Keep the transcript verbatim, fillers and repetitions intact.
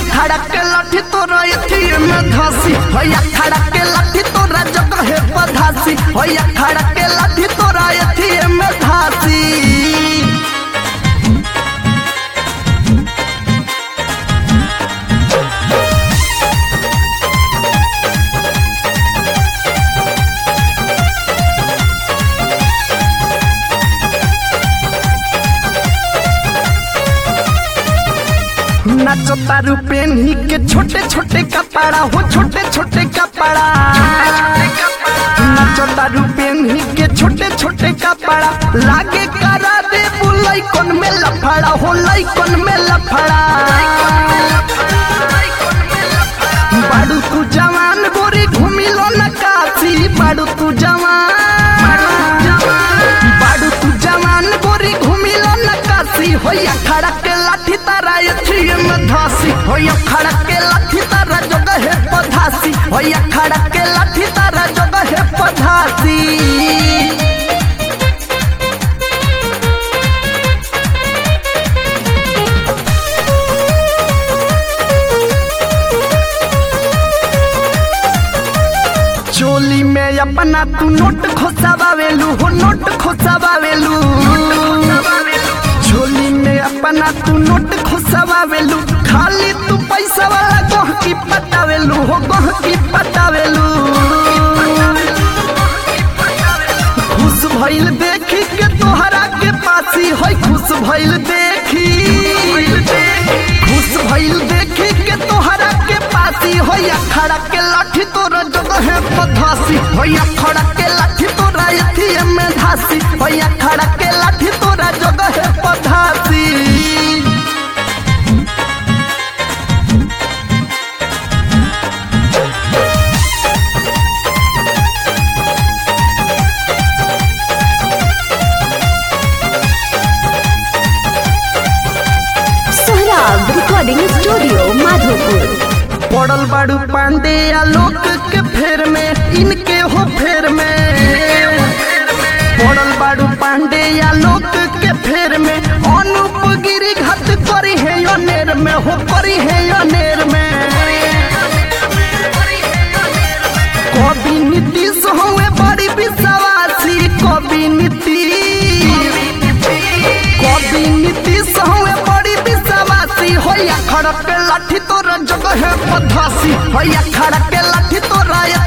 खड़ा के लाठी तोरा एथी में धासी होया खड़ा के लाठी तोरा जगह है पधासी होया खड़ा के लाठी तोरा एथी में धासी। नाचो तारू पेन्ही के छोटे छोटे कपड़ा हो छोटे छोटे कपड़ा नाचो तारू पेन्ही के छोटे छोटे कपड़ा लागे करा दे बुलाई कौन में लफड़ा हो लाई कौन में लफड़ा बाड़ू तू जवान गोरी घूमी लो न काशी बाड़ू तू जवान बाड़ू तू जवान गोरी घूमी लो न काशी होया खड़ा के लाठी तारा एथी में धासी होया खड़ा के लाठी तारा जगह है पधासी होया खड़ा के लाठी तारा जगह है पधासी। चोली में अपना तू नोट खोसावेलू हो नोट खोसावेलू चोली में अपना तू नोट खोसावेलू खाली तू पैसा वाला गोह की पटावेलू हो गोह की पटावेलू खुश भइल देखी के तोहरा के पासी होय खुश भइल देखी खुश भइल देखी के तोहरा के पासी होया खड़ा के लाठी तोरा जगह है पधासी होया खड़ा के लाठी तोरा एथी में धासी होया खड़ा के लाठी तोरा जगह है पधासी। Sohrab recording studio Madhopur. पड़ल बाड़ू पांडे आलोक के फेर में इनके हो फेर में पड़ल बाड़ू पांडे आलोक के फेर में अनूप गिरी घात करी है अनेर में हो करी है अनेर में कवि नीतीश हुए बड़ी विश्वासी कवि नीतीश कवि नीतीश हुए बड़ी विश्वासी होया खड़ा के लाठी तोरा जगह है पधासी होया खड़ा के लाठी तोरा